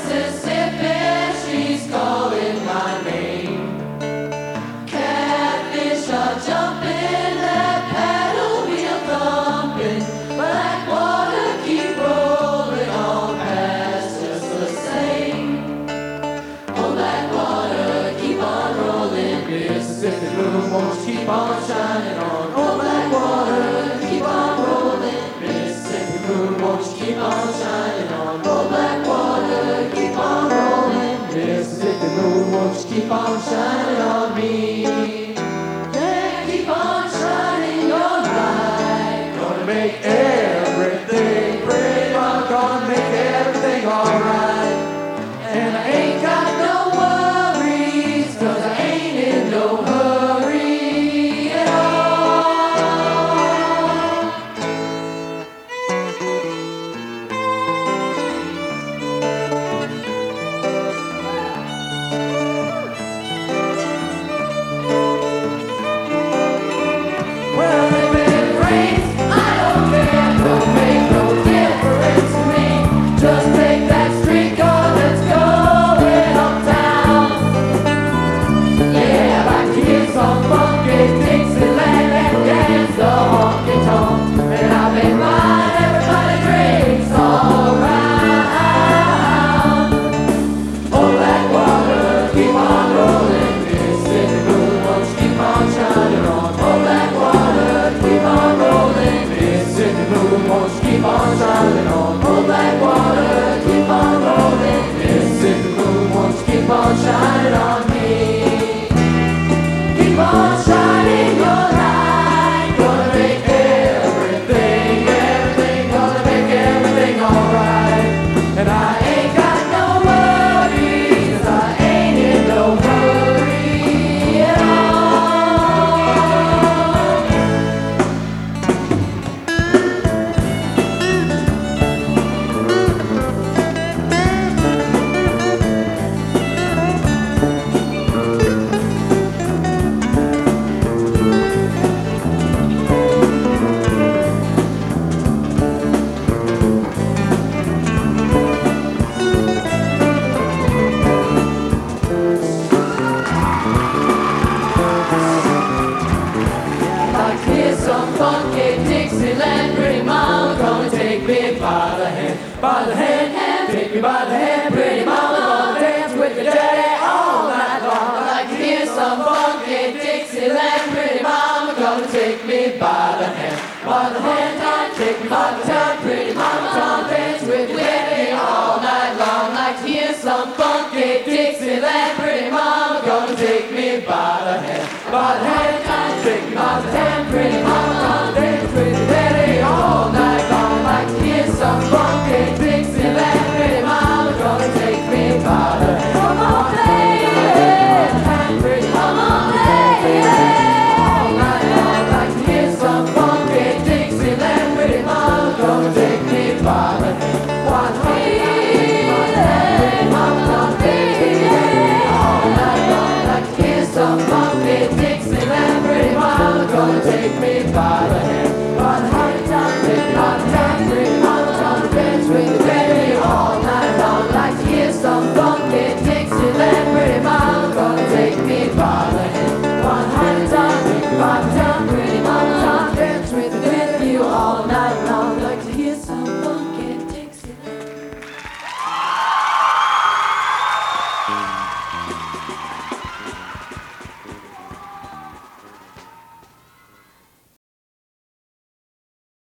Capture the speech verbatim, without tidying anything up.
Mississippi, she's calling my name. Catfish are jumping, that paddle wheel thumping. Black water keep rolling on past just the same. Oh, black water keep on rolling, Mississippi blue won't you keep on shining on. Oh, black water keep on rolling, Mississippi blue won't you keep on shining on. Oh, black water keep on rolling, Mississippi blue won't you keep on shining on me. Yeah, keep on shining your light. Gonna make everything pretty, I'm gonna make everything alright. And I ain't got no worries, cause I ain't in no hurry at all. Well, if it rains, I don't care, don't make no difference to me. Just take that street car that's going uptown. Yeah, I like to hear some funky Dixieland and dance the honky tonk. And I've been buying everybody drinks all around. Oh, black water, keep on rolling, Mississippi blue, won't you keep on shining on. Oh, black water, keep on rolling, Mississippi blue, won't you keep on shining on. Oh, black water, keep on rolling, Mississippi blue, won't you keep on shining on me. Keep on shining your light, gonna make everything, everything, gonna make everything alright. And I ain't got no worries, I ain't in no hurry at like to hear some funky Dixieland, pretty mama, gonna take me by the hand, by the hand, hand, take me by the hand, pretty mama, gonna dance with your daddy all night long. I like to hear some funky Dixieland, pretty mama, gonna take me by the hand, by the hand, hand, take me by the hand, pretty mama, gonna dance with your daddy all night long. Like to hear some funky Dixieland, pretty mama, gonna take me by the hand, by the hand, hand, take me by the hand, pretty mama, gonna dance with your daddy all night long. Like to hear some funky Dixieland, pretty mama, gonna take me by the hand. Come on, baby, pretty mama, baby, all night long. Like to hear some funky Dixieland, pretty mama, gonna take me by the hand. One feeling, mama, gonna take me all night long. Like to hear some funky Dixieland, pretty mama, gonna take me by the hand, by the hand, take me by the hand.